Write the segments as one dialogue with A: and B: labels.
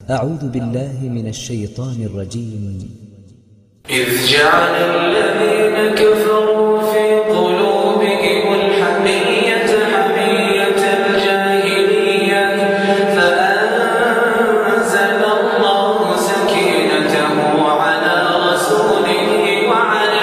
A: أعوذ بالله من الشيطان الرجيم.
B: إذ جعل الذين كفروا في قلوبهم الحمية حمية الجاهلية فأنزل الله سكينته على رسوله وعلى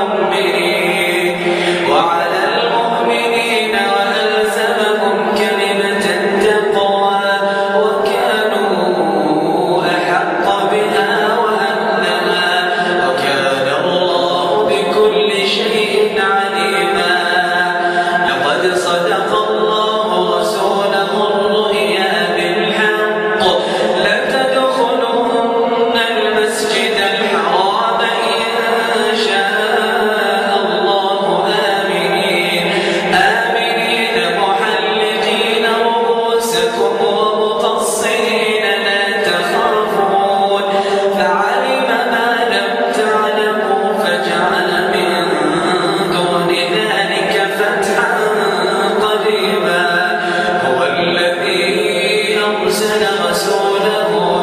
B: المؤمنين وألزمهم كلمة التقوى وكانوا أحق بها وأهلها وكان الله بكل شيء عليما. لقد صدق الله رسوله الرؤيا بالحق لتدخلن المسجد الحرام إن شاء الله آمنين محلقين رؤوسكم ومقصرين لا تخافون فعلم ما لم تعلموا فجعل من دون ذلك فتحا قريبا. هو الذي أرسل رسوله